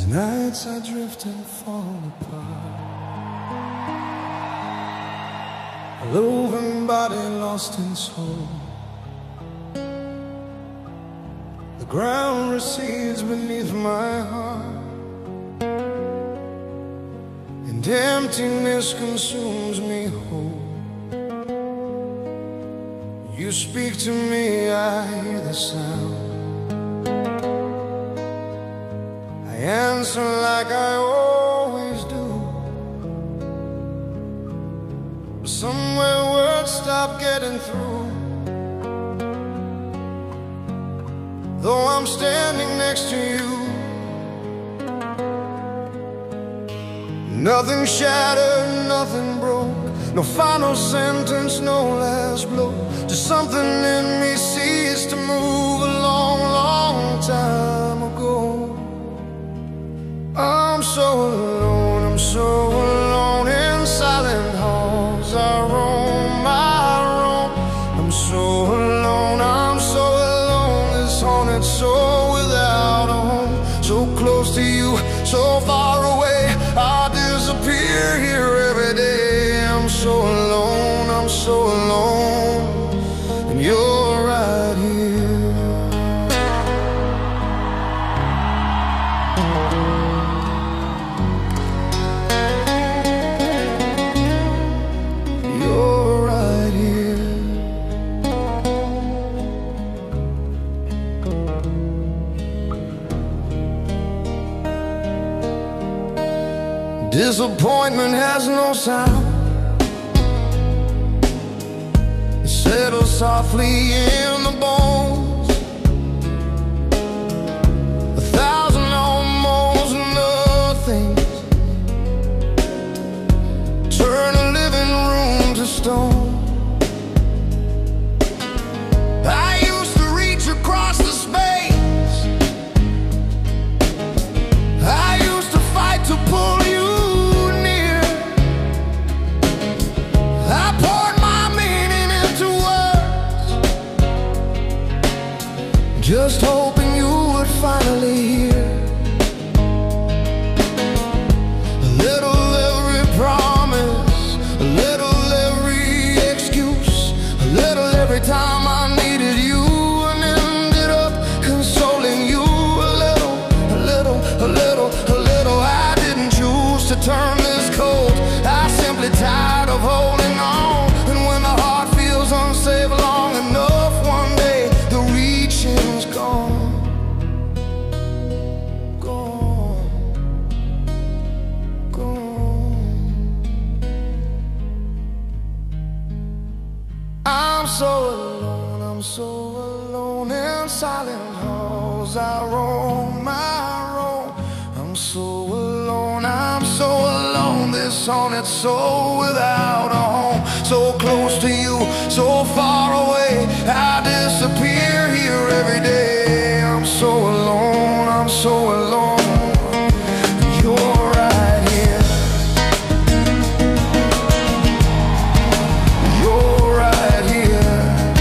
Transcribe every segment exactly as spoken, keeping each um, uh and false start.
nights I drift and fall apart, a loving body lost in soul. The ground recedes beneath my heart, and emptiness consumes me whole. You speak to me, I hear the sound. I answer like I always do, but somewhere words stop getting through. Though I'm standing next to you, nothing shattered, nothing broke, no final sentence, no last blow. Just something in me ceased to move a long, long time ago. I'm so alone, I'm so alone in silent halls. I roam, I roam. I'm so alone, I'm so alone. This haunted soul without a home. So close to you, so far away. I disappear here every day. I'm so alone, I'm so alone, and you're right here. You're right here. Disappointment has no sound. It settles softly in the bones. A thousand almost nothings turn a living room to stone. I used to reach across the space. I used to fight to pull you. Just hoping you would finally hear a little every promise, a little every excuse, a little every time I needed you, and ended up consoling you. A little, a little, a little, a little. I didn't choose to turn this cold. I simply tired of holding on. And when the heart feels unsafe long enough, one day the reaching's gone, gone, gone. I'm so alone, I'm so alone in silent halls. I roam, I roam. I'm so alone, I'm so alone. This haunted soul without a home. So close to you, so far away. I disappear here every day. I'm so alone, I'm so alone. You're right here. You're right here.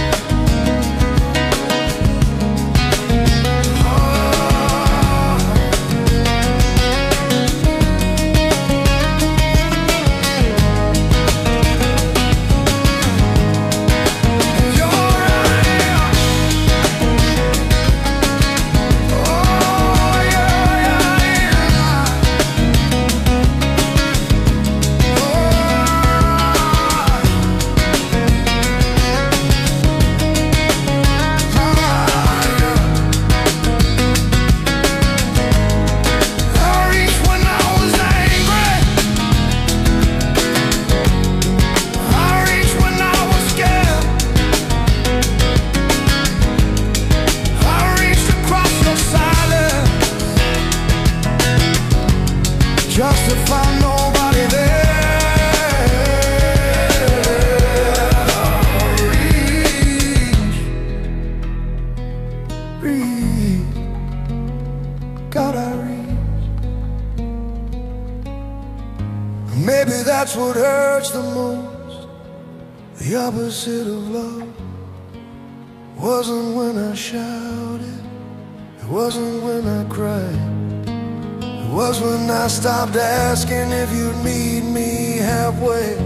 Oh. You're right here. Oh, yeah, yeah, yeah. I reached when I was angry. I reached when I was scared. I reached across your silence just to find nobody there. Reach, reach, God, I reach. Maybe that's what hurts the most. The opposite of love wasn't when I shouted, it wasn't when I cried, it was when I stopped asking if you'd meet me halfway,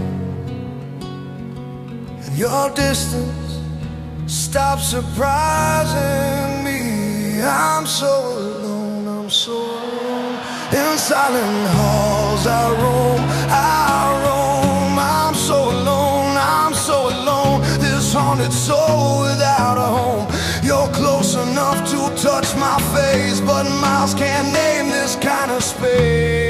and your distance stopped surprising me. I'm so alone, I'm so alone. In silent halls I roam, I roam. I'm so alone, I'm so alone. This haunted soul without a home. You're close enough to touch my face, but miles can't name this kind of space.